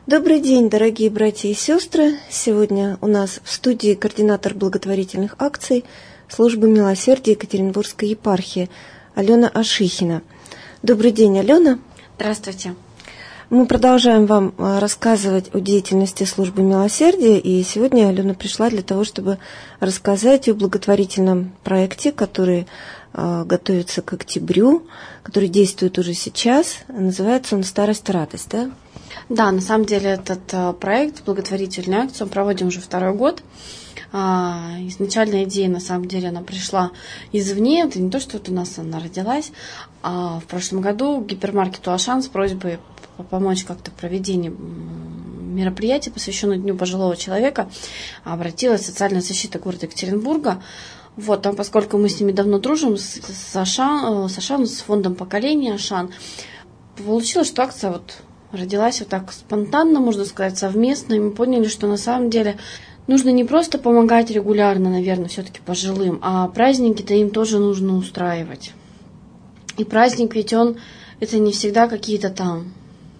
Добрый день, дорогие братья и сестры. Сегодня у нас в студии координатор благотворительных акций службы милосердия Екатеринбургской епархии Алена Ашихина. Добрый день, Алена. Здравствуйте. Мы продолжаем вам рассказывать о деятельности службы милосердия, и сегодня Алена пришла для того, чтобы рассказать о благотворительном проекте, который готовится к октябрю, который действует уже сейчас. Называется он «Старость, радость», да? Да, на самом деле этот проект, благотворительную акцию, мы проводим уже второй год. Изначальная идея, на самом деле, она пришла извне. Это не то, что вот у нас она родилась. В прошлом году к гипермаркету «Ашан» с просьбой помочь как-то в проведении мероприятия, посвященного Дню пожилого человека, обратилась социальная защита города Екатеринбурга. Вот, поскольку мы с ними давно дружим, с «Ашан», с фондом поколения «Ашан», получилось, что акция родилась так спонтанно, можно сказать, совместно, и мы поняли, что на самом деле нужно не просто помогать регулярно, наверное, все-таки пожилым, а праздники-то им тоже нужно устраивать. И праздник ведь это не всегда какие-то там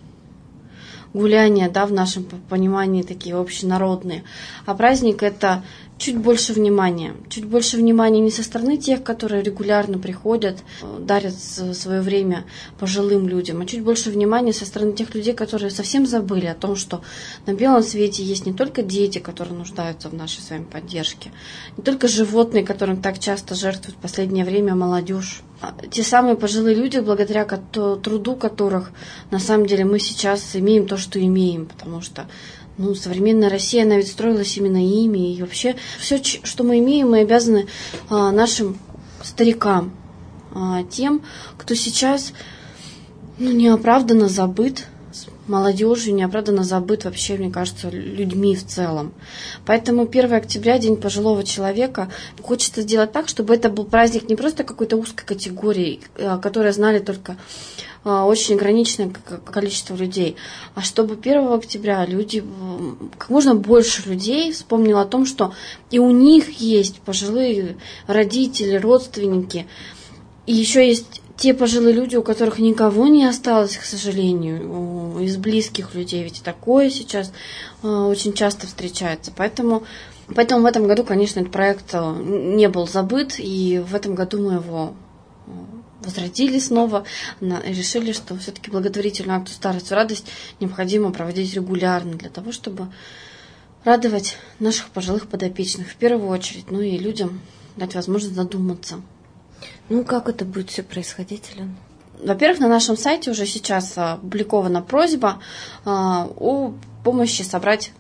гуляния, да, в нашем понимании такие общенародные, а праздник это чуть больше внимания не со стороны тех, которые регулярно приходят, дарят свое время пожилым людям, а чуть больше внимания со стороны тех людей, которые совсем забыли о том, что на белом свете есть не только дети, которые нуждаются в нашей с вами поддержке, не только животные, которым так часто жертвуют в последнее время молодежь, а те самые пожилые люди, благодаря труду которых на самом деле мы сейчас имеем то, что имеем, потому что современная Россия, она ведь строилась именно ими. И вообще все, что мы имеем, мы обязаны нашим старикам, тем, кто сейчас неоправданно забыт, молодежью, неоправданно забыт вообще, мне кажется, людьми в целом. Поэтому 1 октября, День пожилого человека, хочется сделать так, чтобы это был праздник не просто какой-то узкой категории, которую знали только очень ограниченное количество людей, а чтобы 1 октября как можно больше людей вспомнило о том, что и у них есть пожилые родители, родственники, и еще есть те пожилые люди, у которых никого не осталось, к сожалению, из близких людей, ведь такое сейчас очень часто встречается. Поэтому в этом году, конечно, этот проект не был забыт, и в этом году мы его возродили снова и решили, что все-таки благотворительную акцию «Старость, радость» необходимо проводить регулярно для того, чтобы радовать наших пожилых подопечных в первую очередь, и людям дать возможность задуматься. Как это будет все происходить, Алена? Во-первых, на нашем сайте уже сейчас опубликована просьба о помощи собрать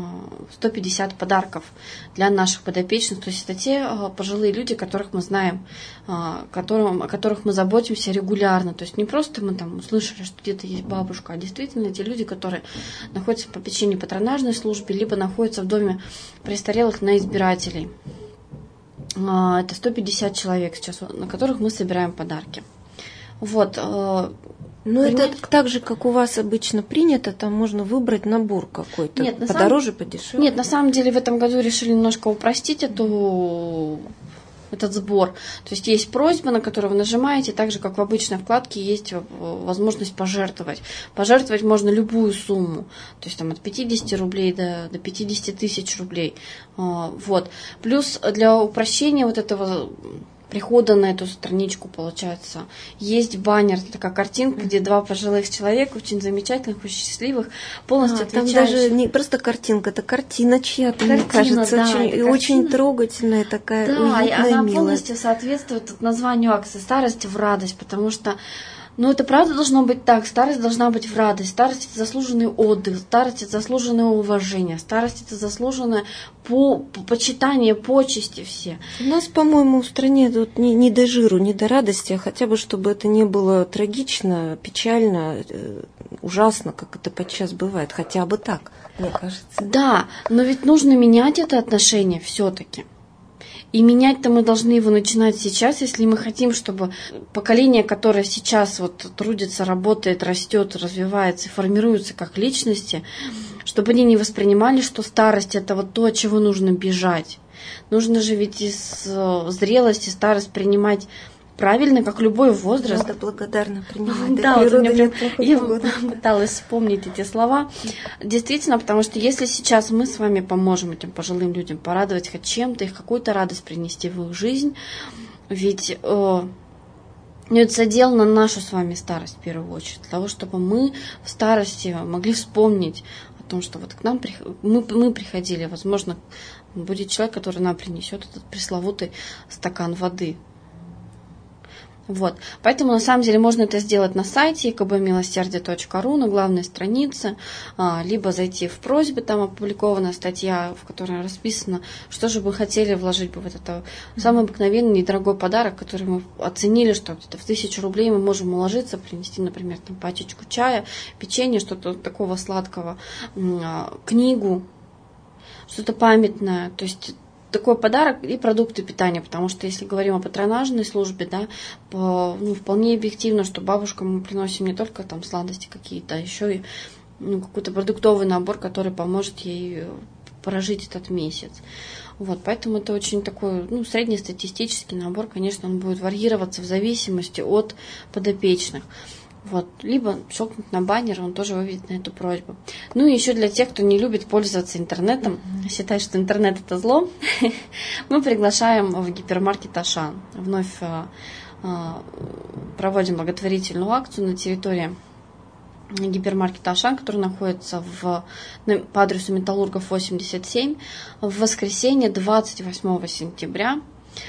150 подарков для наших подопечных. То есть это те пожилые люди, которых мы знаем, о которых мы заботимся регулярно. То есть не просто мы там услышали, что где-то есть бабушка, а действительно те люди, которые находятся в попечении патронажной службы, либо находятся в доме престарелых на избирателей. Это 150 человек сейчас, на которых мы собираем подарки. Это так же, как у вас обычно принято, там можно выбрать набор какой-то, подороже, подешевле. Нет, на самом деле в этом году решили немножко упростить этот сбор. То есть есть просьба, на которую вы нажимаете, так же, как в обычной вкладке есть возможность пожертвовать. Пожертвовать можно любую сумму, то есть от 50 рублей до 50 тысяч рублей. Плюс для упрощения этого прихода на эту страничку, получается, есть баннер, это такая картинка, где 2 пожилых человека, очень замечательных, очень счастливых, полностью отвечающих. Там даже не просто картинка, это картина чья-то, мне кажется, да, очень трогательная такая, уютная, и она милая. полностью соответствует названию акции «Старость в радость», потому что это правда должно быть так. Старость должна быть в радость. Старость – это заслуженный отдых. Старость – это заслуженное уважение. Старость – это заслуженное почитание, почести все. У нас, по-моему, в стране не до жиру, не до радости, а хотя бы, чтобы это не было трагично, печально, ужасно, как это подчас бывает. Хотя бы так, мне кажется. Да, но ведь нужно менять это отношение все-таки. И менять-то мы должны его начинать сейчас, если мы хотим, чтобы поколение, которое сейчас трудится, работает, растет, развивается, формируется как личности, чтобы они не воспринимали, что старость – это то, от чего нужно бежать. Нужно же ведь из зрелости, старость принимать правильно, как любой возраст. Надо благодарно принимать. Да, вот я пыталась вспомнить эти слова. Действительно, потому что если сейчас мы с вами поможем этим пожилым людям порадовать хоть чем-то, их какую-то радость принести в их жизнь, ведь это задел на нашу с вами старость в первую очередь, для того, чтобы мы в старости могли вспомнить о том, что вот к нам мы приходили, возможно, будет человек, который нам принесет этот пресловутый стакан воды. Вот. Поэтому, на самом деле, можно это сделать на сайте kbmiloserdие.ru, на главной странице, либо зайти в просьбы, там опубликована статья, в которой расписано, что же мы хотели вложить бы в это самый обыкновенный недорогой подарок, который мы оценили, что где-то в 1000 рублей мы можем уложиться, принести, например, там, пачечку чая, печенье, что-то такого сладкого, книгу, что-то памятное, то есть такой подарок и продукты питания, потому что если говорим о патронажной службе, да, вполне объективно, что бабушкам мы приносим не только там сладости какие-то, а еще и какой-то продуктовый набор, который поможет ей прожить этот месяц. Вот, поэтому это очень такой среднестатистический набор, конечно, он будет варьироваться в зависимости от подопечных. Вот. Либо щелкнуть на баннер, он тоже выведет на эту просьбу. Ну и еще для тех, кто не любит пользоваться интернетом, считает, что интернет это зло, мы приглашаем в гипермаркет Ашан. Вновь проводим благотворительную акцию на территории гипермаркета Ашан, который находится по адресу Металлургов 87. В воскресенье 28 сентября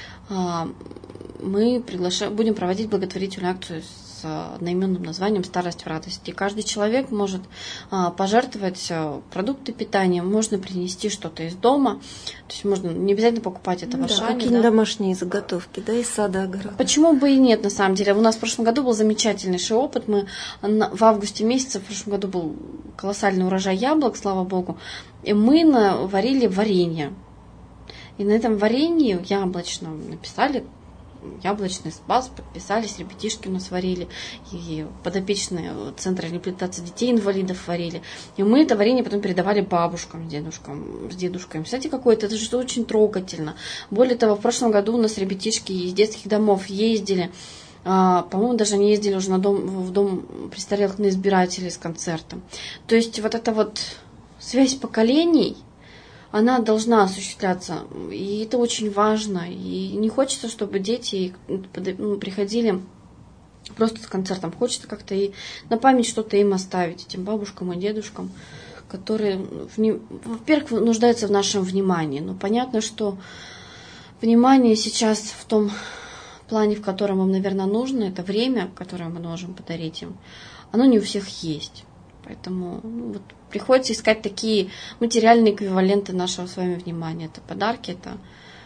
мы будем проводить благотворительную акцию с одноименным названием «Старость в радости». И каждый человек может пожертвовать продукты питания, можно принести что-то из дома, то есть можно не обязательно покупать это в Ашане. Какие-нибудь домашние заготовки, из сада, огорода. Почему бы и нет, на самом деле. У нас в прошлом году был замечательнейший опыт. Мы в августе месяце, в прошлом году был колоссальный урожай яблок, слава богу, и мы варили варенье. И на этом варенье яблочном написали яблочный спас, подписались, ребятишки у нас варили, и подопечные Центра реабилитации детей-инвалидов варили. И мы это варенье потом передавали бабушкам, с дедушками. Представляете, какое-то, это же очень трогательно. Более того, в прошлом году у нас ребятишки из детских домов ездили, по-моему, даже они ездили уже в дом престарелых на избирателей с концертом. То есть вот эта вот связь поколений, она должна осуществляться, и это очень важно. И не хочется, чтобы дети приходили просто с концертом. Хочется как-то и на память что-то им оставить, этим бабушкам и дедушкам, которые, во-первых, нуждаются в нашем внимании. Но понятно, что внимание сейчас в том плане, в котором им, наверное, нужно, это время, которое мы можем подарить им, оно не у всех есть. Поэтому приходится искать такие материальные эквиваленты нашего с вами внимания. Это подарки, это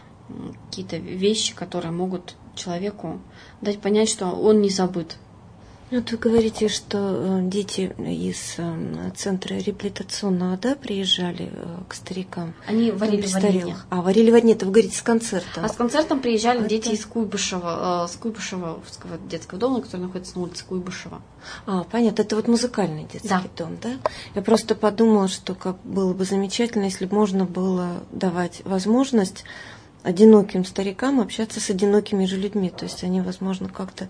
какие-то вещи, которые могут человеку дать понять, что он не забыт. Вот вы говорите, что дети из центра реабилитационного, приезжали к старикам. Они варили варенье. Варили варенье, это вы говорите с концертом. А с концертом приезжали дети из Куйбышева детского дома, который находится на улице Куйбышева. Понятно, это музыкальный детский дом, да? Я просто подумала, что как было бы замечательно, если бы можно было давать возможность одиноким старикам общаться с одинокими же людьми. То есть они, возможно, как-то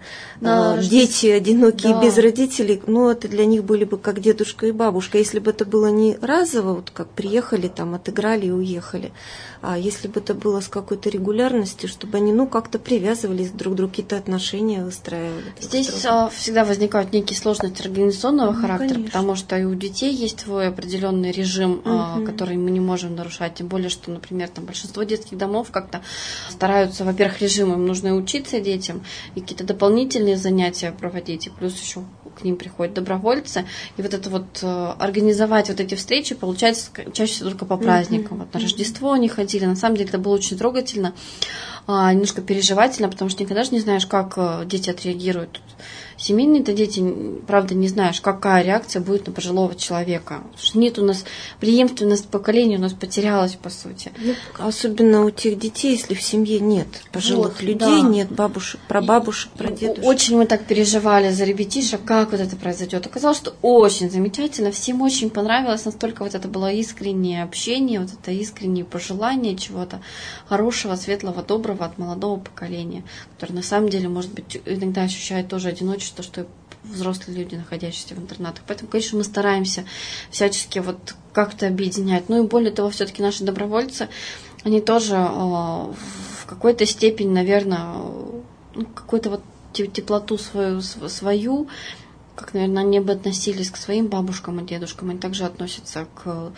дети одинокие без родителей, это для них были бы как дедушка и бабушка. Если бы это было не разово, как приехали, отыграли и уехали, а если бы это было с какой-то регулярностью, чтобы они, как-то привязывались друг к другу, какие-то отношения выстраивали. Здесь всегда возникают некие сложности организационного характера, конечно. Потому что и у детей есть свой определенный режим, который мы не можем нарушать. Тем более, что, например, большинство детских домов как-то стараются, во-первых, режимом нужно учиться детям, и какие-то дополнительные занятия проводить, и плюс еще к ним приходят добровольцы, и организовать эти встречи получается чаще всего только по праздникам. На Рождество они ходили, на самом деле это было очень трогательно, немножко переживательно, потому что никогда же не знаешь, как дети отреагируют. Семейные-то дети, правда, не знаешь, какая реакция будет на пожилого человека. Потому что нет у нас преемственность поколений, у нас потерялась, по сути. Ну, особенно у тех детей, если в семье нет пожилых людей, да. нет бабушек, прабабушек, прадедушек. Очень мы так переживали за ребятишек, как вот это произойдет. Оказалось, что очень замечательно, всем очень понравилось, настолько вот это было искреннее общение, вот это искреннее пожелание чего-то хорошего, светлого, доброго от молодого поколения, которое на самом деле, может быть, иногда ощущает тоже одиночество, что и взрослые люди, находящиеся в интернатах. Поэтому, конечно, мы стараемся всячески вот как-то объединять. Ну и более того, все-таки наши добровольцы, они тоже в какой-то степени, наверное, какую-то вот теплоту свою, как, наверное, они бы относились к своим бабушкам и дедушкам, они также относятся к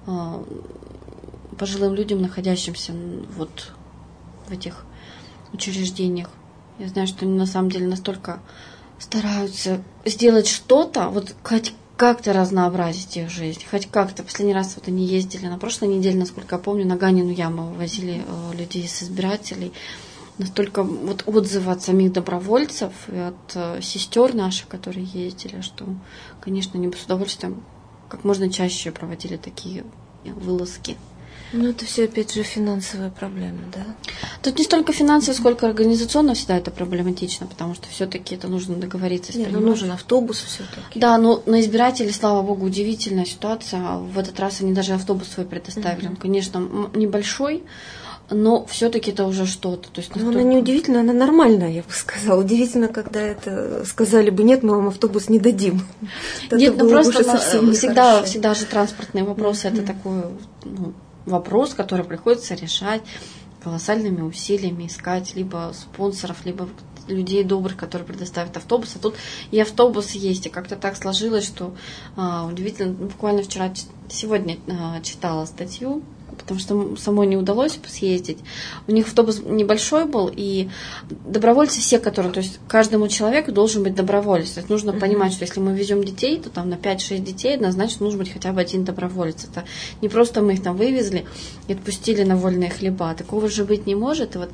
пожилым людям, находящимся вот в этих учреждениях. Я знаю, что они на самом деле настолько стараются сделать что-то, вот хоть как-то разнообразить их жизнь, хоть как-то. Последний раз вот они ездили на прошлой неделе, насколько я помню, на Ганину яму возили людей с избирателей. Настолько вот отзывы от самих добровольцев и от сестер наших, которые ездили, что, конечно, они бы с удовольствием как можно чаще проводили такие вылазки. Ну, это все, опять же, финансовая проблема, да? Тут не столько финансово, сколько организационно всегда это проблематично, потому что все-таки это нужно договориться. Нужен автобус все-таки. Да, но на избирателей, слава богу, удивительная ситуация. В этот раз они даже автобус свой предоставили. Он, конечно, небольшой, но все-таки это уже что-то. То есть настолько... Она не удивительная, она нормальная, я бы сказала. Удивительно, когда это сказали бы, нет, мы вам автобус не дадим. Нет, ну просто всегда же транспортные вопросы, это такой вопрос, который приходится решать колоссальными усилиями, искать либо спонсоров, либо людей добрых, которые предоставят автобус. А тут и автобус есть, и как-то так сложилось, что удивительно, буквально сегодня читала статью, потому что самой не удалось съездить. У них автобус небольшой был, и добровольцы все, которые, то есть каждому человеку должен быть доброволец. То есть нужно понимать, что если мы везем детей, то там на 5-6 детей однозначно нужно быть хотя бы один доброволец. Это не просто мы их там вывезли и отпустили на вольные хлеба. Такого же быть не может. И вот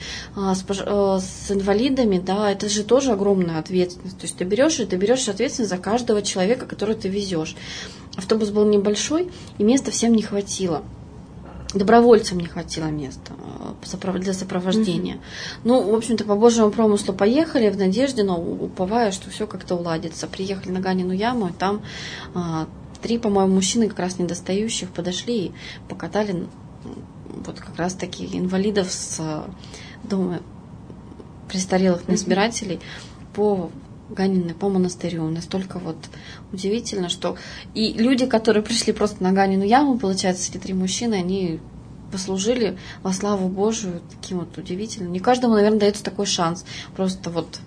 с инвалидами, да, это же тоже огромная ответственность. То есть ты берешь ответственность за каждого человека, которого ты везешь. Автобус был небольшой, и места всем не хватило. Добровольцам не хватило места для сопровождения. Ну, в общем-то, по Божьему промыслу поехали в надежде, но уповая, что все как-то уладится. Приехали на Ганину яму, и там 3, по-моему, мужчины как раз недостающих подошли и покатали вот как раз таки инвалидов с дома престарелых избирателей по Ганиной, по монастырю. Настолько вот удивительно, что и люди, которые пришли просто на Ганину яму, получается, эти 3 мужчины, они послужили во славу Божию таким вот удивительным. Не каждому, наверное, дается такой шанс. Просто вот,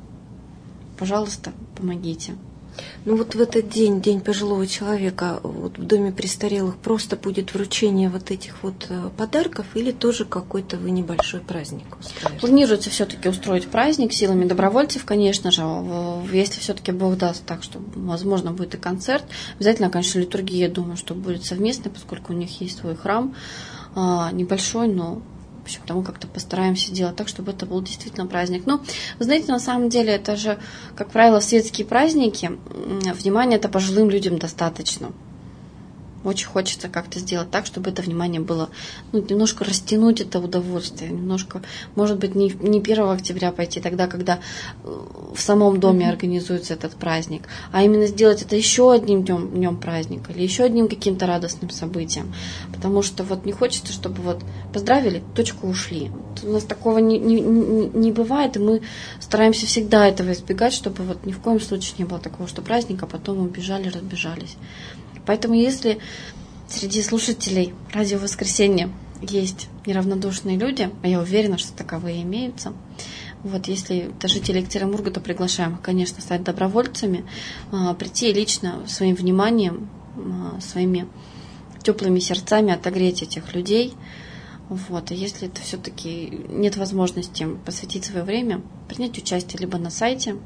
пожалуйста, помогите. Ну вот в этот день пожилого человека, вот в доме престарелых просто будет вручение вот этих вот подарков или тоже какой-то вы небольшой праздник устраиваете? Планируется все-таки устроить праздник силами добровольцев, конечно же. Если все-таки Бог даст так, что, возможно, будет и концерт. Обязательно, конечно, литургия, я думаю, что будет совместной, поскольку у них есть свой храм небольшой, но в общем, тому как-то постараемся сделать так, чтобы это был действительно праздник. Но, вы знаете, на самом деле, это же, как правило, светские праздники, внимания это пожилым людям достаточно. Очень хочется как-то сделать так, чтобы это внимание было, немножко растянуть это удовольствие, немножко, может быть, не 1 октября пойти тогда, когда в самом доме организуется этот праздник, а именно сделать это еще одним днем праздника или еще одним каким-то радостным событием. Потому что вот не хочется, чтобы вот поздравили, точку ушли. У нас такого не бывает, и мы стараемся всегда этого избегать, чтобы вот ни в коем случае не было такого, что праздник, а потом убежали, разбежались. Поэтому если среди слушателей радио «Воскресенье» есть неравнодушные люди, а я уверена, что таковые имеются, вот если это жители Екатеринбурга, то приглашаем их, конечно, стать добровольцами, прийти и лично своим вниманием, своими теплыми сердцами отогреть этих людей. Вот. И если это все-таки нет возможности посвятить свое время, принять участие либо на сайте,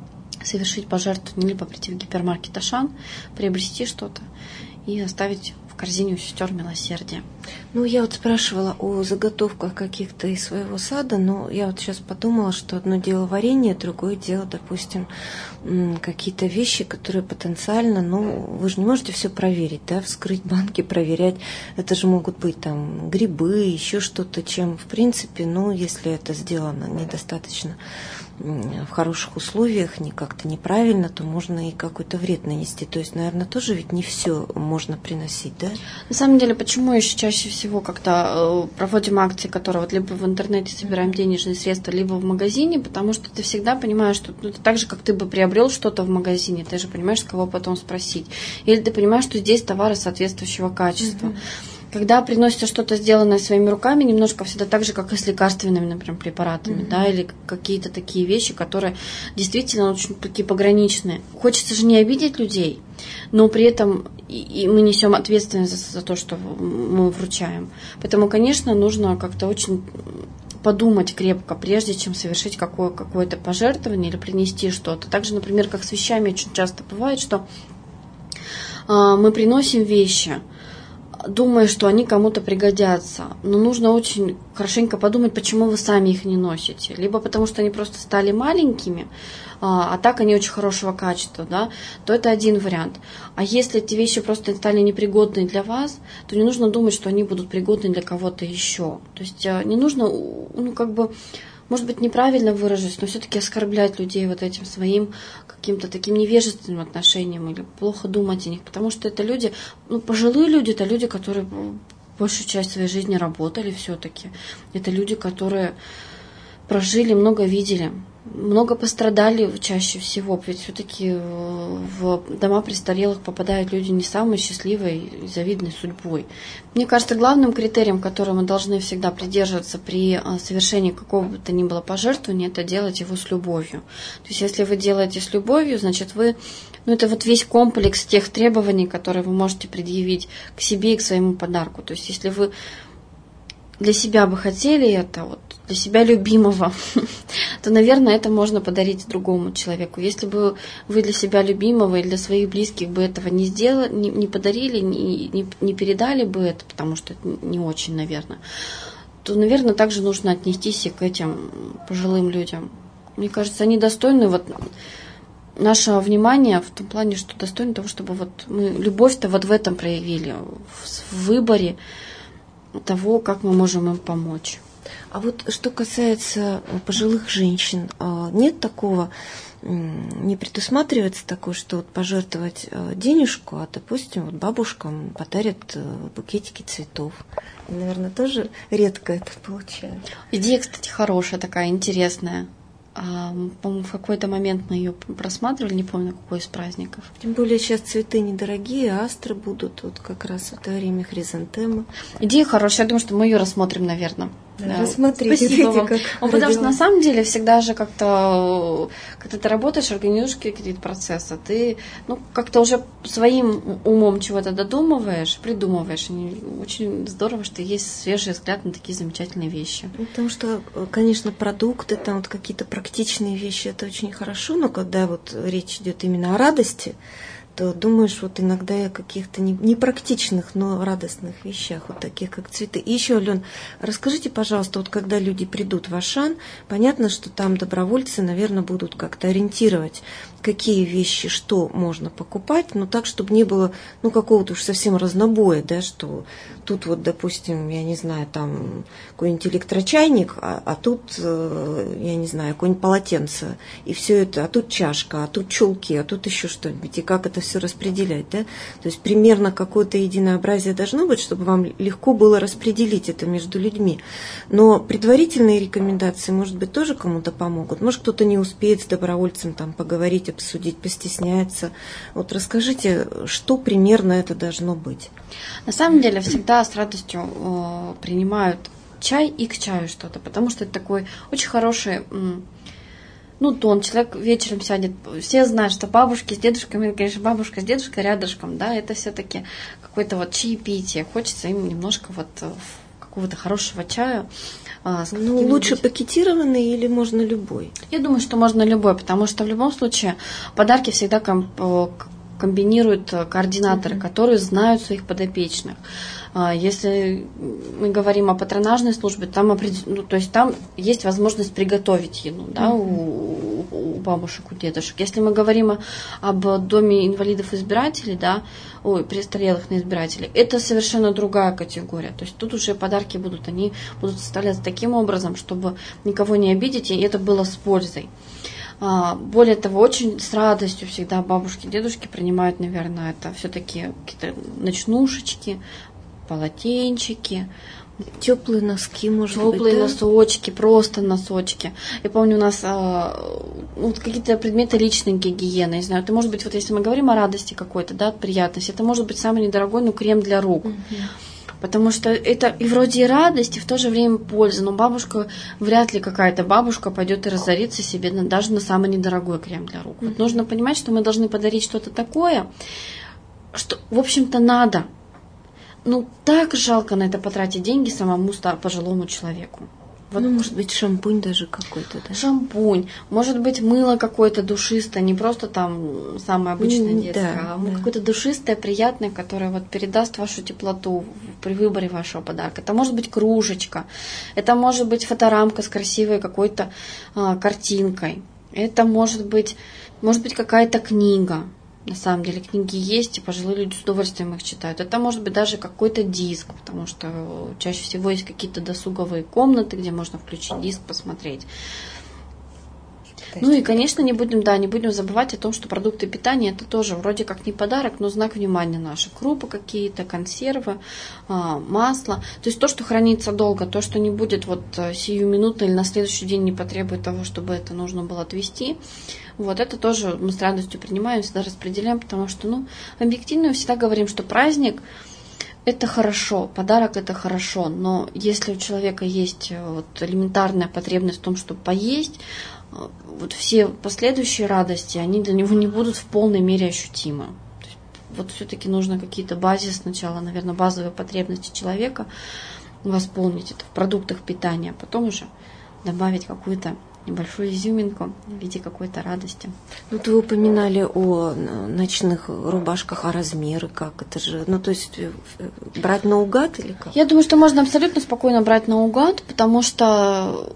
совершить пожертвование, либо прийти в гипермаркет «Ашан», приобрести что-то и оставить корзине у сестер милосердия. Ну, я вот спрашивала о заготовках каких-то из своего сада, но я вот сейчас подумала, что одно дело варенье, другое дело, допустим, какие-то вещи, которые потенциально, вы же не можете все проверить, да, вскрыть банки, проверять. Это же могут быть там грибы, еще что-то, чем, в принципе, если это сделано недостаточно в хороших условиях, не как-то неправильно, то можно и какой-то вред нанести. То есть, наверное, тоже ведь не все можно приносить, да? На самом деле, почему еще чаще всего как-то проводим акции, которые вот либо в интернете собираем денежные средства, либо в магазине, потому что ты всегда понимаешь, что это так же, как ты бы приобрел что-то в магазине, ты же понимаешь, с кого потом спросить. Или ты понимаешь, что здесь товары соответствующего качества. Когда приносится что-то сделанное своими руками, немножко всегда так же, как и с лекарственными, например, препаратами, да, или какие-то такие вещи, которые действительно очень такие пограничные. Хочется же не обидеть людей, но при этом и мы несем ответственность за то, что мы вручаем. Поэтому, конечно, нужно как-то очень подумать крепко, прежде чем совершить какое-то пожертвование или принести что-то. Также, например, как с вещами очень часто бывает, что мы приносим вещи, думая, что они кому-то пригодятся. Но нужно очень хорошенько подумать, почему вы сами их не носите. Либо потому, что они просто стали маленькими, а так они очень хорошего качества, да, то это один вариант. А если эти вещи просто стали непригодны для вас, то не нужно думать, что они будут пригодны для кого-то еще. То есть не нужно, может быть, неправильно выражусь, но все-таки оскорблять людей вот этим своим каким-то таким невежественным отношением или плохо думать о них, потому что это люди, пожилые люди, это люди, которые большую часть своей жизни работали все-таки. Это люди, которые прожили, много видели, много пострадали чаще всего, ведь все-таки в дома престарелых попадают люди не самой счастливой и завидной судьбой. Мне кажется, главным критерием, которого мы должны всегда придерживаться при совершении какого бы то ни было пожертвования, это делать его с любовью. То есть, если вы делаете с любовью, значит, это вот весь комплекс тех требований, которые вы можете предъявить к себе и к своему подарку. То есть, если вы для себя бы хотели это, для себя любимого, то, наверное, это можно подарить другому человеку. Если бы вы для себя любимого или для своих близких бы этого не сделали, не подарили, не передали бы это, потому что это не очень, наверное, то, наверное, также нужно отнестись и к этим пожилым людям. Мне кажется, они достойны нашего внимания в том плане, что достойны того, чтобы мы любовь-то в этом проявили, в выборе того, как мы можем им помочь. А что касается пожилых женщин, нет такого, не предусматривается такое, что пожертвовать денежку, а, допустим, бабушкам подарят букетики цветов. И, наверное, тоже редко это получают. Идея, кстати, хорошая такая, интересная. По-моему, в какой-то момент мы ее просматривали, не помню, какой из праздников. Тем более сейчас цветы недорогие, астры будут как раз в это время, хризантемы. Идея хорошая, я думаю, что мы ее рассмотрим, наверное. Да, рассмотрите. Спасибо вам. Потому что на самом деле всегда же когда ты работаешь, организуешь какие-то процессы, ты как-то уже своим умом чего-то додумываешь, придумываешь. И очень здорово, что есть свежий взгляд на такие замечательные вещи. Потому что, конечно, продукты, какие-то практичные вещи, это очень хорошо, но когда речь идет именно о радости, то думаешь иногда о каких-то непрактичных, но радостных вещах, таких как цветы. И еще, Ален, расскажите, пожалуйста, когда люди придут в Ашан, понятно, что там добровольцы, наверное, будут как-то ориентировать, какие вещи, что можно покупать, но так, чтобы не было, какого-то уж совсем разнобоя, да, что тут допустим, я не знаю, там какой-нибудь электрочайник, а тут, я не знаю, какое-нибудь полотенце, и все это, а тут чашка, а тут чулки, а тут еще что-нибудь, и как это все распределять, да? То есть примерно какое-то единообразие должно быть, чтобы вам легко было распределить это между людьми. Но предварительные рекомендации, может быть, тоже кому-то помогут. Может, кто-то не успеет с добровольцем поговорить, обсудить, постесняется. Расскажите, что примерно это должно быть? На самом деле всегда с радостью принимают чай и к чаю что-то, потому что это такой очень хороший тон. Человек вечером сядет, все знают, что бабушки с дедушками, конечно, бабушка с дедушкой рядышком, да, это все-таки какое-то чаепитие. Хочется им немножко какого-то хорошего чая. Лучше пакетированный или можно любой? Я думаю, что можно любой, потому что в любом случае подарки всегда комбинируют координаторы, которые знают своих подопечных. Если мы говорим о патронажной службе, там, то есть там есть возможность приготовить еду, да, у бабушек, у дедушек. Если мы говорим об доме инвалидов-избирателей, да, престарелых на избирателей, это совершенно другая категория. То есть тут уже подарки они будут составляться таким образом, чтобы никого не обидеть, и это было с пользой. Более того, очень с радостью всегда бабушки, дедушки принимают, наверное, это все-таки какие-то ночнушечки, полотенчики, теплые носки, может быть, теплые носочки, просто носочки. Я помню, у нас какие-то предметы личной гигиены, не знаю, это может быть, вот если мы говорим о радости какой-то, да, приятности, это может быть самый недорогой, крем для рук. Потому что это и вроде и радость, и в то же время польза. Но бабушка, вряд ли какая-то бабушка пойдет и разорится себе даже на самый недорогой крем для рук. Вот нужно понимать, что мы должны подарить что-то такое, что, в общем-то, надо. Так жалко на это потратить деньги самому пожилому человеку. Вот. Может быть, шампунь даже какой-то, да? Шампунь, может быть, мыло какое-то душистое, не просто там самое обычное детское, какое-то душистое, приятное, которое вот передаст вашу теплоту при выборе вашего подарка. Это может быть кружечка, это может быть фоторамка с красивой какой-то картинкой, это может быть какая-то книга. На самом деле книги есть, и пожилые люди с удовольствием их читают. Это может быть даже какой-то диск, потому что чаще всего есть какие-то досуговые комнаты, где можно включить диск, посмотреть. И, конечно, не будем забывать о том, что продукты питания это тоже вроде как не подарок, но знак внимания наши. Крупы какие-то, консервы, масло. То есть то, что хранится долго, то, что не будет сиюминутно или на следующий день не потребует того, чтобы это нужно было отвезти. Вот это тоже мы с радостью принимаем, всегда распределяем, потому что, объективно мы всегда говорим, что праздник – это хорошо, подарок – это хорошо, но если у человека есть элементарная потребность в том, чтобы поесть, все последующие радости, они для него не будут в полной мере ощутимы. Все-таки нужно какие-то сначала, наверное, базовые потребности человека восполнить это в продуктах питания, а потом уже добавить какую-то небольшую изюминку в виде какой-то радости. Вы упоминали о ночных рубашках, а размеры как? Это же, то есть брать наугад или как? Я думаю, что можно абсолютно спокойно брать наугад, потому что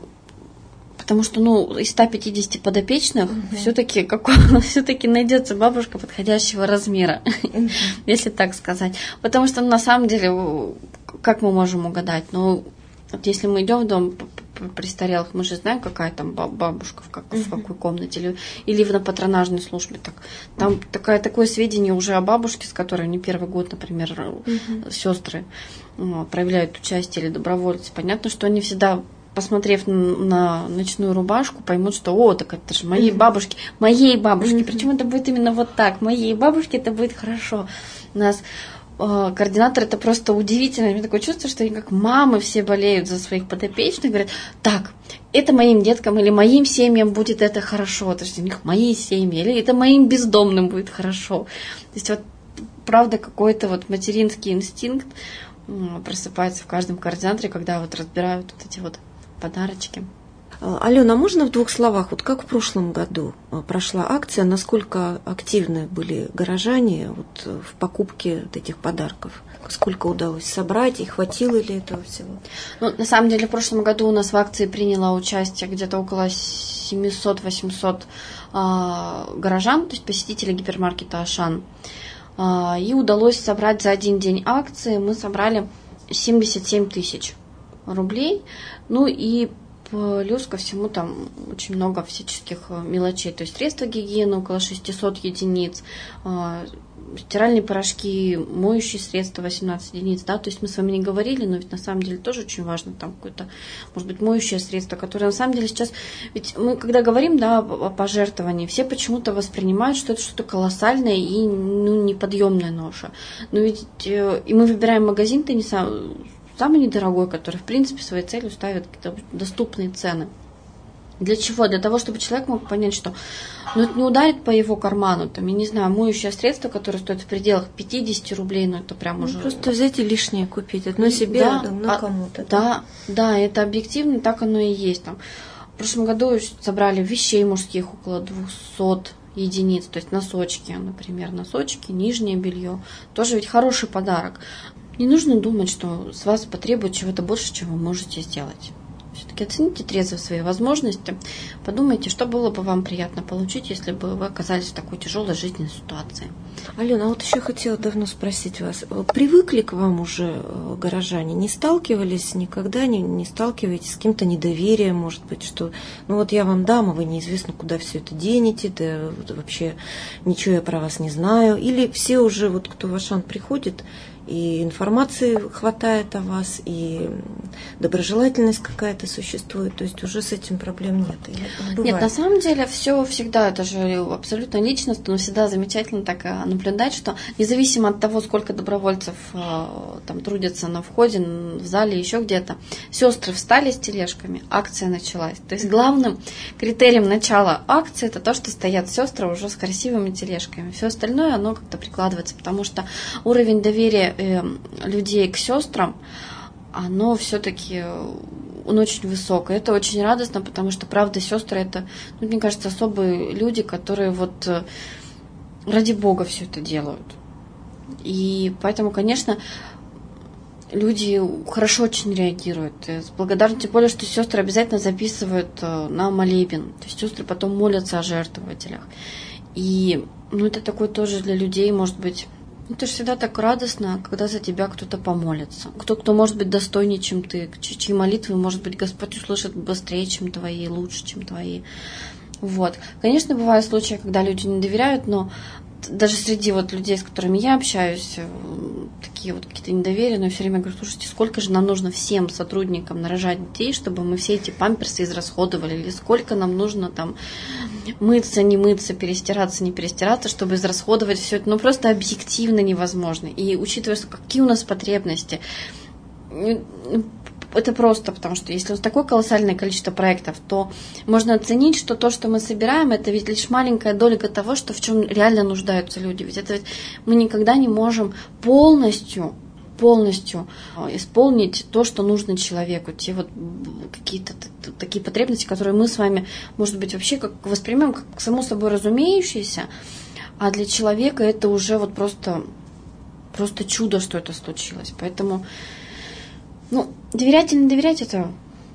из 150 подопечных все-таки найдется бабушка подходящего размера, если так сказать. Потому что на самом деле, как мы можем угадать? Если мы идем в дом престарелых, мы же знаем, какая там бабушка, в какой комнате, или на патронажной службе. Там такое сведение уже о бабушке, с которой не первый год, например, сестры проявляют участие или добровольцы. Понятно, что они всегда, посмотрев на ночную рубашку, поймут, что так это же моей бабушки. Причем это будет именно вот так. Моей бабушке это будет хорошо. У нас координатор, это просто удивительно. У меня такое чувство, что они как мамы все болеют за своих подопечных, говорят, это моим деткам или моим семьям будет это хорошо, то есть у них мои семьи, или это моим бездомным будет хорошо. То есть правда какой-то материнский инстинкт просыпается в каждом координаторе, когда разбирают эти подарочки. Алена, а можно в 2 словах, как в прошлом году прошла акция, насколько активны были горожане в покупке этих подарков? Сколько удалось собрать и хватило ли этого всего? На самом деле в прошлом году у нас в акции приняло участие где-то около 700-800 горожан, то есть посетителей гипермаркета «Ашан». И удалось собрать за один день акции, мы собрали 77 тысяч рублей, и плюс ко всему там очень много всяческих мелочей, то есть средства гигиены около 600 единиц, стиральные порошки, моющие средства 18 единиц, то есть мы с вами не говорили, но ведь на самом деле тоже очень важно там какое-то, может быть, моющее средство, которое на самом деле сейчас, ведь мы когда говорим, о пожертвовании, все почему-то воспринимают, что это что-то колоссальное и неподъемная ноша, но ведь и мы выбираем магазин-то не самый недорогой, который, в принципе, своей целью ставит какие-то доступные цены. Для чего? Для того, чтобы человек мог понять, что это не ударит по его карману, я не знаю, моющее средство, которое стоит в пределах 50 рублей, это прям уже... Просто взять и лишнее купить, одно себе, одно кому-то. Да, это объективно, так оно и есть. В прошлом году собрали вещей мужских около 200 единиц, то есть носочки, например, носочки, нижнее белье, тоже ведь хороший подарок. Не нужно думать, что с вас потребует чего-то больше, чем вы можете сделать. Все-таки оцените трезво свои возможности, подумайте, что было бы вам приятно получить, если бы вы оказались в такой тяжелой жизненной ситуации. Алена, а вот еще хотела давно спросить вас, привыкли к вам уже горожане, не сталкивались никогда, не сталкиваетесь с каким-то недоверием, может быть, что ну вот я вам дам, а вы неизвестно, куда все это денете, да вообще ничего я про вас не знаю, или все уже, вот кто в Ашан приходит, и информации хватает о вас, и доброжелательность какая-то существует, то есть уже с этим проблем нет. Нет, на самом деле все всегда, это же абсолютно личностно, но всегда замечательно так наблюдать, что независимо от того, сколько добровольцев там трудятся на входе, в зале, еще где-то, сестры встали с тележками, акция началась. То есть главным критерием начала акции это то, что стоят сестры уже с красивыми тележками. Все остальное, оно как-то прикладывается, потому что уровень доверия людей к сестрам, оно все-таки он очень высок. И это очень радостно, потому что, правда, сестры это, ну, мне кажется, особые люди, которые вот ради Бога все это делают. И поэтому, конечно, люди хорошо очень реагируют. С благодарностью, тем более, что сестры обязательно записывают на молебен. То есть сестры потом молятся о жертвователях. И ну, это такой тоже для людей, может быть, это же всегда так радостно, когда за тебя кто-то помолится. Кто может быть достойнее, чем ты, чьи молитвы, может быть, Господь услышит быстрее, чем твои, лучше, чем твои. Вот. Конечно, бывают случаи, когда люди не доверяют, но даже среди вот людей, с которыми я общаюсь, такие вот какие-то недоверия, но я все время говорю, слушайте, сколько же нам нужно всем сотрудникам нарожать детей, чтобы мы все эти памперсы израсходовали, или сколько нам нужно там мыться, не мыться, перестираться, не перестираться, чтобы израсходовать все это, ну просто объективно невозможно. И учитывая, что какие у нас потребности, это просто, потому что если у нас такое колоссальное количество проектов, то можно оценить, что то, что мы собираем, это ведь лишь маленькая долика того, что в чем реально нуждаются люди. Ведь это мы никогда не можем полностью исполнить то, что нужно человеку, те вот какие-то такие потребности, которые мы с вами, может быть, вообще как воспримем как само собой разумеющиеся, а для человека это уже вот просто чудо, что это случилось. Поэтому доверять или не доверять, это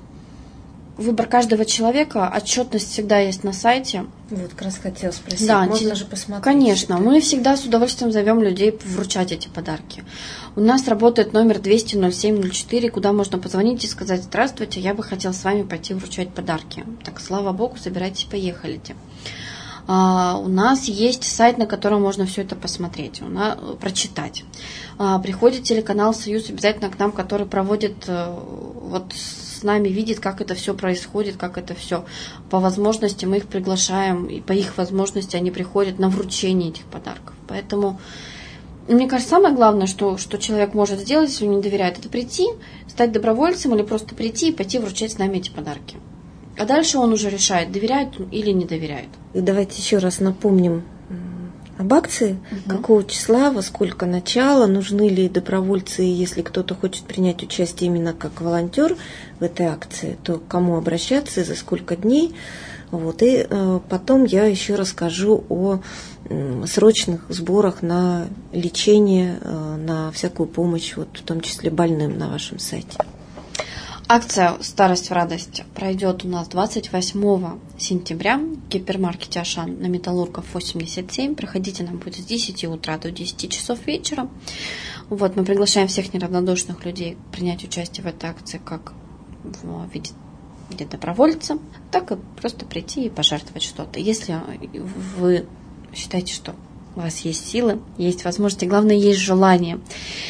выбор каждого человека. Отчетность всегда есть на сайте. Вот как раз хотела спросить, да, можно же посмотреть? Конечно, мы всегда с удовольствием зовем людей вручать эти подарки. У нас работает номер 200-07-04, куда можно позвонить и сказать: здравствуйте, я бы хотела с вами пойти вручать подарки. Так, слава Богу, собирайтесь, поехали. У нас есть сайт, на котором можно все это посмотреть, прочитать. Приходит телеканал «Союз» обязательно к нам, который проводит, вот с нами видит, как это все происходит, как это все. По возможности мы их приглашаем, и по их возможности они приходят на вручение этих подарков. Поэтому, мне кажется, самое главное, что человек может сделать, если он не доверяет, это прийти, стать добровольцем или просто прийти и пойти вручать с нами эти подарки. А дальше он уже решает, доверяет или не доверяет. И давайте еще раз напомним об акции. Какого числа, во сколько начала, нужны ли добровольцы, если кто-то хочет принять участие именно как волонтер в этой акции, то к кому обращаться и за сколько дней. Вот. И потом я еще расскажу о срочных сборах на лечение, на всякую помощь, вот, в том числе больным, на вашем сайте. Акция «Старость в радость» пройдет у нас 28 сентября в гипермаркете «Ашан» на Металлургов 87. Проходите нам будет с 10 утра до 10 часов вечера. Вот, мы приглашаем всех неравнодушных людей принять участие в этой акции как в виде добровольца, так и просто прийти и пожертвовать что-то. Если вы считаете, что у вас есть силы, есть возможности, главное, есть желание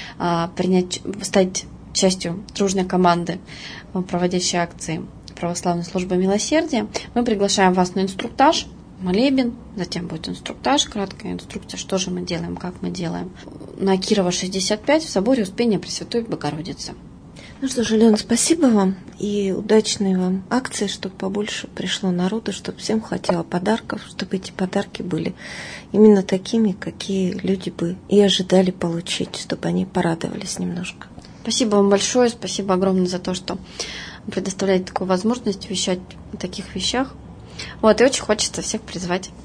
стать частью дружной команды, проводящей акции Православной службы милосердия, мы приглашаем вас на инструктаж, молебен, затем будет инструктаж, краткая инструкция, что же мы делаем, как мы делаем. На Кирова 65 в соборе Успения Пресвятой Богородицы. Ну что ж, Алена, спасибо вам и удачной вам акции, чтобы побольше пришло народу, чтобы всем хватило подарков, чтобы эти подарки были именно такими, какие люди бы и ожидали получить, чтобы они порадовались немножко. Спасибо вам большое, спасибо огромное за то, что предоставляете такую возможность вещать о таких вещах. Вот, и очень хочется всех призвать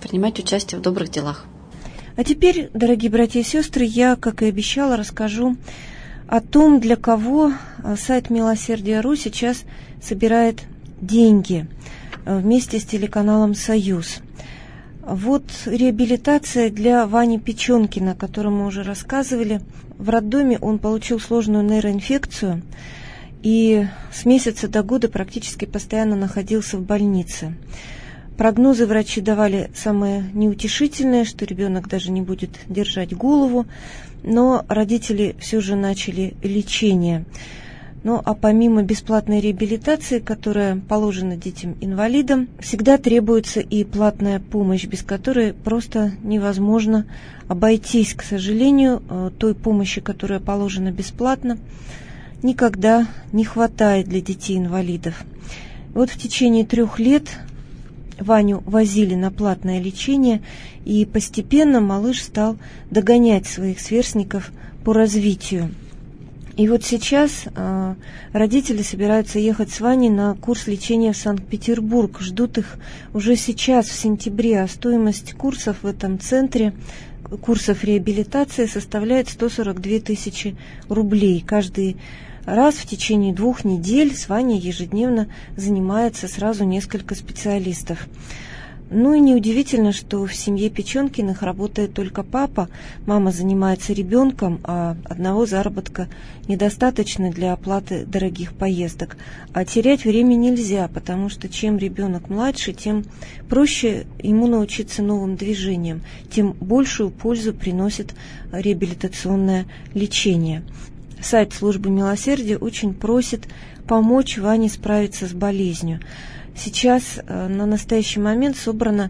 принимать участие в добрых делах. А теперь, дорогие братья и сестры, я, как и обещала, расскажу о том, для кого сайт Милосердия.ру сейчас собирает деньги вместе с телеканалом «Союз». Вот реабилитация для Вани Печенкина, о котором мы уже рассказывали. В роддоме он получил сложную нейроинфекцию и с месяца до года практически постоянно находился в больнице. Прогнозы врачи давали самые неутешительные, что ребенок даже не будет держать голову, но родители все же начали лечение. Ну, а помимо бесплатной реабилитации, которая положена детям-инвалидам, всегда требуется и платная помощь, без которой просто невозможно обойтись. К сожалению, той помощи, которая положена бесплатно, никогда не хватает для детей-инвалидов. Вот в течение 3 лет Ваню возили на платное лечение, и постепенно малыш стал догонять своих сверстников по развитию. И вот сейчас родители собираются ехать с Ваней на курс лечения в Санкт-Петербург. Ждут их уже сейчас, в сентябре. А стоимость курсов в этом центре, курсов реабилитации, составляет 142 тысячи рублей. Каждый раз в течение 2 недель с Ваней ежедневно занимается сразу несколько специалистов. Ну и неудивительно, что в семье Печенкиных работает только папа, мама занимается ребенком, а одного заработка недостаточно для оплаты дорогих поездок. А терять время нельзя, потому что чем ребенок младше, тем проще ему научиться новым движениям, тем большую пользу приносит реабилитационное лечение. Сайт службы милосердия очень просит помочь Ване справиться с болезнью. Сейчас на настоящий момент собрано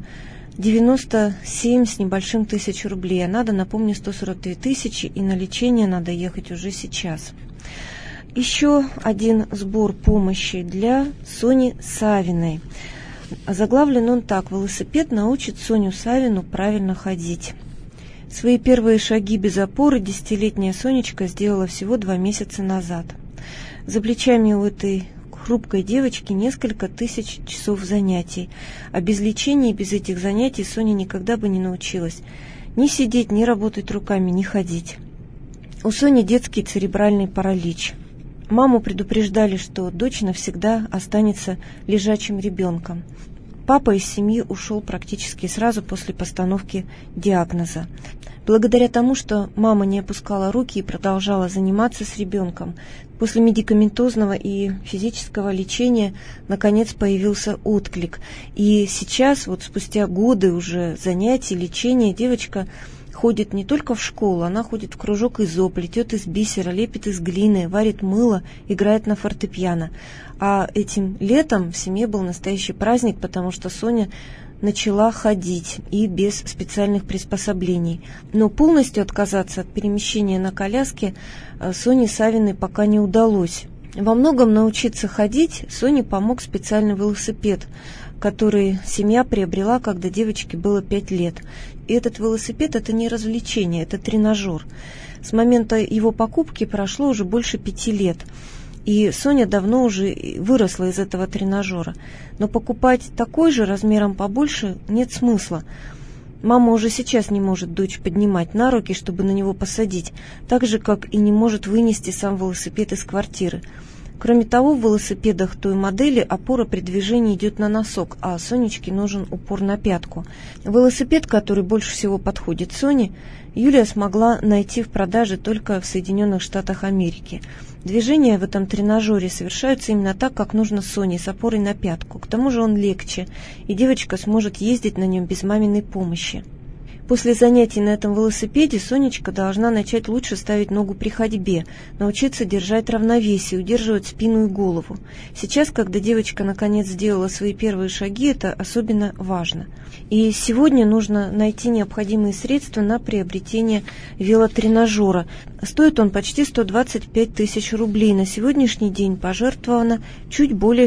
97 с небольшим тысяч рублей, а надо, напомню, 142 тысячи, и на лечение надо ехать уже сейчас. Еще один сбор помощи для Сони Савиной. Заглавлен он так: «Велосипед научит Соню Савину правильно ходить». Свои первые шаги без опоры 10-летняя Сонечка сделала всего 2 месяца назад. За плечами у этой хрупкой девочки несколько тысяч часов занятий, а без лечения и без этих занятий Соня никогда бы не научилась ни сидеть, ни работать руками, ни ходить. У Сони детский церебральный паралич. Маму предупреждали, что дочь навсегда останется лежачим ребенком. Папа из семьи ушел практически сразу после постановки диагноза. Благодаря тому, что мама не опускала руки и продолжала заниматься с ребенком, после медикаментозного и физического лечения наконец появился отклик. И сейчас, вот спустя годы уже занятий, лечения, девочка ходит не только в школу, она ходит в кружок ИЗО, плетет из бисера, лепит из глины, варит мыло, играет на фортепиано. А этим летом в семье был настоящий праздник, потому что Соня начала ходить и без специальных приспособлений. Но полностью отказаться от перемещения на коляске Соне Савиной пока не удалось. Во многом научиться ходить Соне помог специальный велосипед, который семья приобрела, когда девочке было 5 лет. И этот велосипед – это не развлечение, это тренажер. С момента его покупки прошло уже больше 5 лет. И Соня давно уже выросла из этого тренажера. Но покупать такой же размером побольше нет смысла. Мама уже сейчас не может дочь поднимать на руки, чтобы на него посадить, так же, как и не может вынести сам велосипед из квартиры. Кроме того, в велосипедах той модели опора при движении идет на носок, а Сонечке нужен упор на пятку. Велосипед, который больше всего подходит Соне, Юлия смогла найти в продаже только в Соединенных Штатах Америки. Движения в этом тренажере совершаются именно так, как нужно Соне, с опорой на пятку. К тому же он легче, и девочка сможет ездить на нем без маминой помощи. После занятий на этом велосипеде Сонечка должна начать лучше ставить ногу при ходьбе, научиться держать равновесие, удерживать спину и голову. Сейчас, когда девочка наконец сделала свои первые шаги, это особенно важно. И сегодня нужно найти необходимые средства на приобретение велотренажера. Стоит он почти 125 тысяч рублей. На сегодняшний день пожертвовано чуть более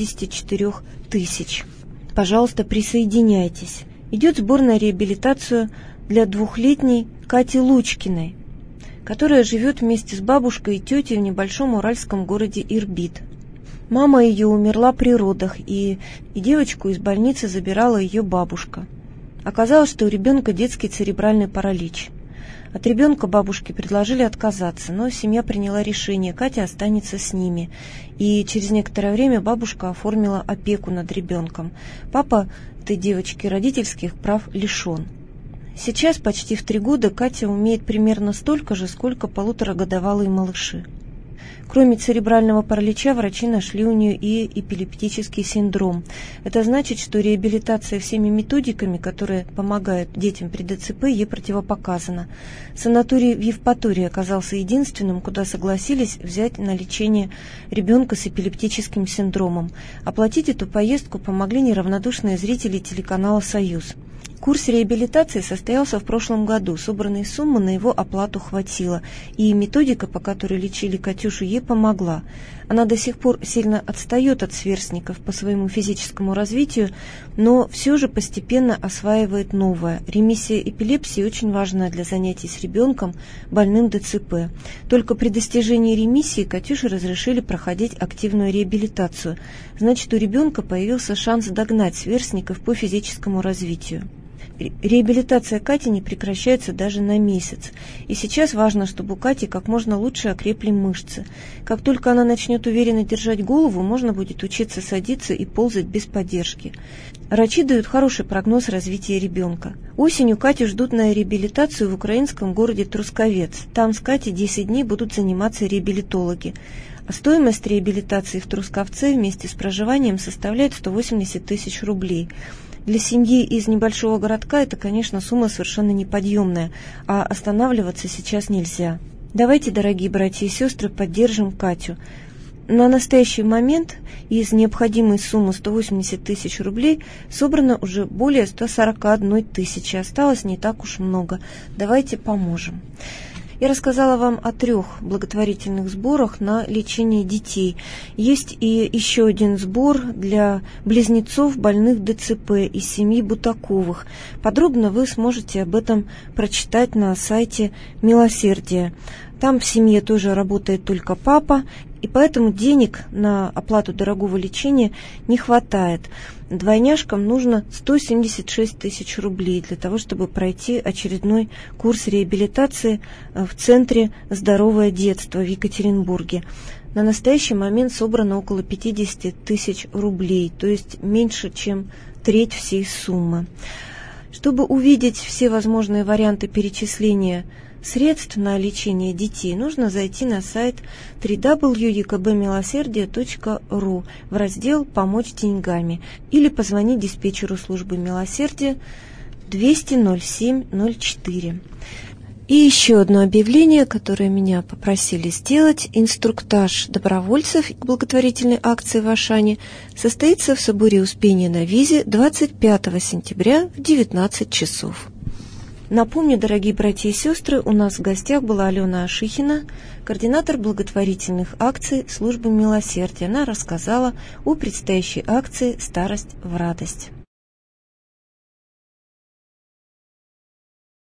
64 тысяч. Пожалуйста, присоединяйтесь. Идет сбор на реабилитацию для 2-летней Кати Лучкиной, которая живет вместе с бабушкой и тетей в небольшом уральском городе Ирбит. Мама ее умерла при родах, и девочку из больницы забирала ее бабушка. Оказалось, что у ребенка детский церебральный паралич. От ребенка бабушке предложили отказаться, но семья приняла решение, Катя останется с ними. И через некоторое время бабушка оформила опеку над ребенком. Папа этой девочки родительских прав лишен. Сейчас почти в 3 года Катя умеет примерно столько же, сколько полуторагодовалые малыши. Кроме церебрального паралича, врачи нашли у нее и эпилептический синдром. Это значит, что реабилитация всеми методиками, которые помогают детям при ДЦП, ей противопоказана. Санаторий в Евпатории оказался единственным, куда согласились взять на лечение ребенка с эпилептическим синдромом. Оплатить эту поездку помогли неравнодушные зрители телеканала «Союз». Курс реабилитации состоялся в прошлом году, собранной суммы на его оплату хватило, и методика, по которой лечили Катюшу, ей помогла. Она до сих пор сильно отстает от сверстников по своему физическому развитию, но все же постепенно осваивает новое. Ремиссия эпилепсии очень важна для занятий с ребенком, больным ДЦП. Только при достижении ремиссии Катюше разрешили проходить активную реабилитацию. Значит, у ребенка появился шанс догнать сверстников по физическому развитию. Реабилитация Кати не прекращается даже на месяц. И сейчас важно, чтобы у Кати как можно лучше окрепли мышцы. Как только она начнет уверенно держать голову, можно будет учиться садиться и ползать без поддержки. Врачи дают хороший прогноз развития ребенка. Осенью Катю ждут на реабилитацию в украинском городе Трусковец. Там с Катей 10 дней будут заниматься реабилитологи. А стоимость реабилитации в Трусковце вместе с проживанием составляет 180 тысяч рублей. Для семьи из небольшого городка это, конечно, сумма совершенно неподъемная, а останавливаться сейчас нельзя. Давайте, дорогие братья и сестры, поддержим Катю. На настоящий момент из необходимой суммы 180 тысяч рублей собрано уже более 141 тысячи. Осталось не так уж много. Давайте поможем. Я рассказала вам о 3 благотворительных сборах на лечение детей. Есть и еще один сбор для близнецов, больных ДЦП из семьи Бутаковых. Подробно вы сможете об этом прочитать на сайте Милосердия. Там в семье тоже работает только папа, и поэтому денег на оплату дорогого лечения не хватает. Двойняшкам нужно 176 тысяч рублей для того, чтобы пройти очередной курс реабилитации в Центре «Здоровое детство» в Екатеринбурге. На настоящий момент собрано около 50 тысяч рублей, то есть меньше, чем треть всей суммы. Чтобы увидеть все возможные варианты перечисления средств на лечение детей, нужно зайти на сайт www.ekbmилосердие.ру в раздел «Помочь деньгами» или позвонить диспетчеру службы милосердия 200-07-04. И еще одно объявление, которое меня попросили сделать. Инструктаж добровольцев к благотворительной акции в Ашане состоится в соборе Успения на Визе 25 сентября в 19 часов. Напомню, дорогие братья и сестры, у нас в гостях была Алена Ашихина, координатор благотворительных акций службы милосердия. Она рассказала о предстоящей акции «Старость в радость».